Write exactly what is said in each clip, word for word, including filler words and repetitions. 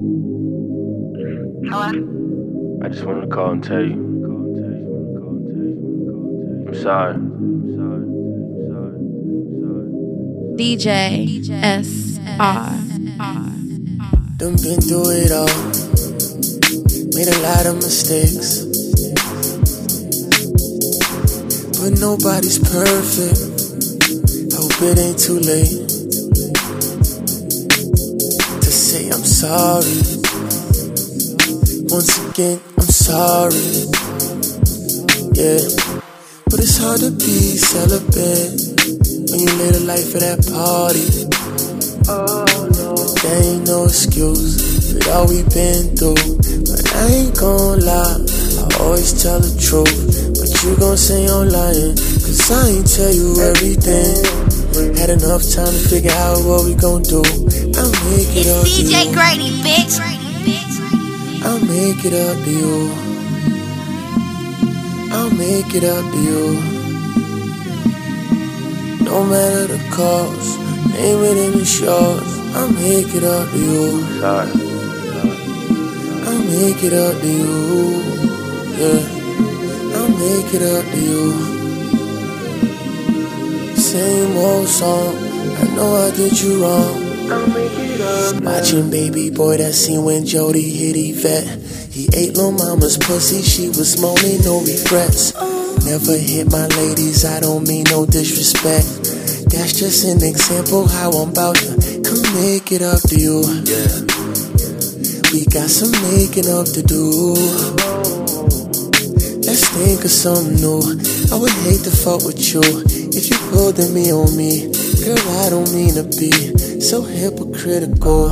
I just wanted to call and tell you. I'm sorry. D J S R. Done been through it all. Made a lot of mistakes. But nobody's perfect. Hope it ain't too late to say I'm sorry. Once again, I'm sorry. Yeah, but it's hard to be celibate when you live the life of that party. Oh no, there ain't no excuse with all we been through. But I ain't gon' lie, I always tell the truth. But you gon' say I'm lying, cause I ain't tell you everything. Had enough time to figure out what we gon' do. I'll make it up to you. It's D J Grady, bitch. I'll make it up to you. I'll make it up to you. No matter the cost, name it in the shorts. I'll make it up to you. Sorry. I'll make it up to you. Yeah, I'll make it up to you. Same old song, I know I did you wrong. I'll make it up. Watching Baby Boy, that scene when Jody hit Yvette. He ate Lil' Mama's pussy, she was moaning, no regrets. Never hit my ladies, I don't mean no disrespect. That's just an example how I'm about to come make it up to you. Yeah. We got some making up to do. Let's think of something new. I would hate to fuck with you if you pulling me on me. Girl, I don't mean to be so hypocritical.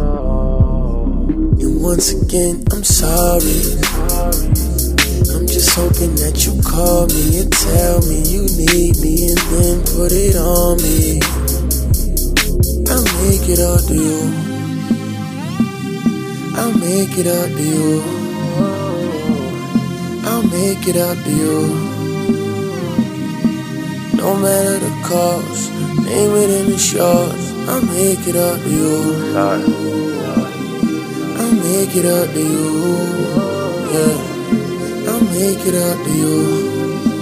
And once again, I'm sorry. I'm just hoping that you call me and tell me you need me, and then put it on me. I'll make it up to you. I'll make it up to you. I'll make it up to you. No matter the cost, name it in the shorts. I'll make it up to you. Sorry. I'll make it up to you. Yeah, I'll make it up to you.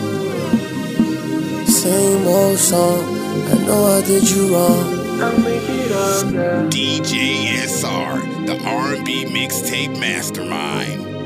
Same old song, I know I did you wrong. I'll make it up, yeah. D J S R, the R and B mixtape mastermind.